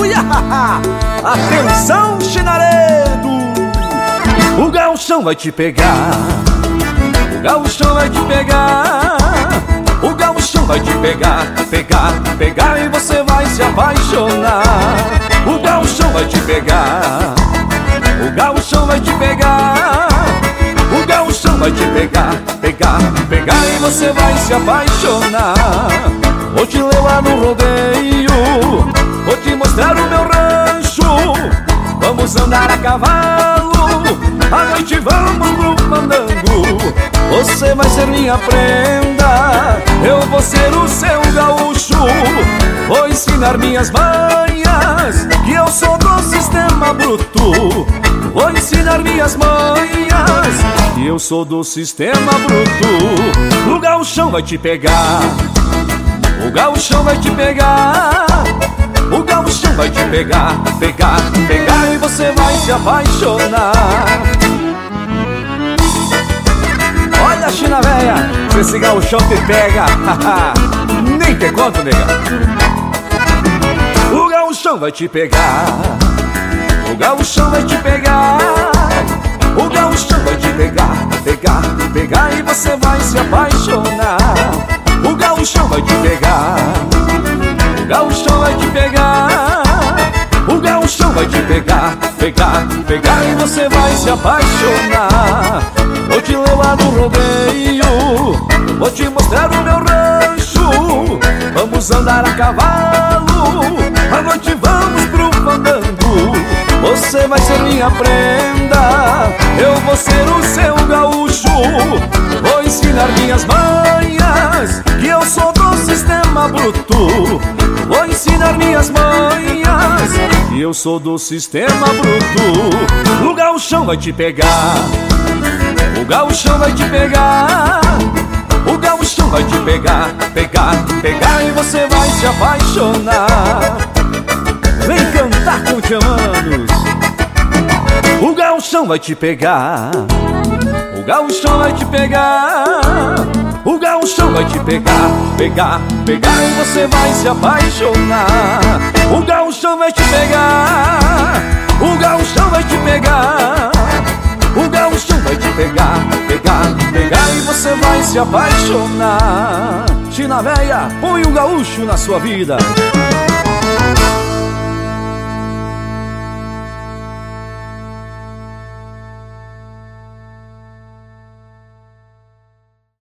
Aleluia! Atenção, Chinaredo! O gauchão vai te pegar. O gauchão vai te pegar. O gauchão vai te pegar, pegar, pegar, e você vai se apaixonar. O gauchão vai te pegar. O gauchão vai te pegar. O gauchão vai te pegar, pegar, pegar, e você vai se apaixonar. Vou te levar no rodeio, vou te mostrar o meu rancho. Vamos andar a cavalo, à noite vamos pro fandango. Você vai ser minha prenda, eu vou ser o seu gaúcho. Vou ensinar minhas manhas, que eu sou do sistema bruto. Vou ensinar minhas manhas, que eu sou do sistema bruto. O gauchão vai te pegar. O gauchão vai te pegar. O gauchão vai te pegar, pegar, pegar, e você vai se apaixonar. Olha, China véia, se esse gauchão te pega, nem te conto, nega. O gauchão vai te pegar. O gauchão vai te pegar. O gauchão vai te pegar, pegar, pegar, e você vai se apaixonar. O gauchão vai te pegar. O gauchão vai te pegar. O gauchão vai te pegar, pegar, pegar, e você vai se apaixonar. Vou te levar no rodeio, vou te mostrar o meu rancho. Vamos andar a cavalo, à noite vamos pro fandango. Você vai ser minha prenda, eu vou ser o seu gaúcho. Vou ensinar minhas manhas, que eu sou do sistema bruto. Vou ensinar minhas manhas, que eu sou do sistema bruto. O gauchão vai te pegar. O gauchão vai te pegar. O gauchão vai te pegar, pegar, pegar, e você vai se apaixonar. Vem cantar com Tiamanos. O gauchão vai te pegar. O gauchão vai te pegar. O gauchão vai te pegar, pegar, pegar, e você vai se apaixonar. O gauchão vai te pegar. O gauchão vai te pegar. O gauchão vai te pegar, pegar, pegar, e você vai se apaixonar. China véia, põe um gaúcho na sua vida.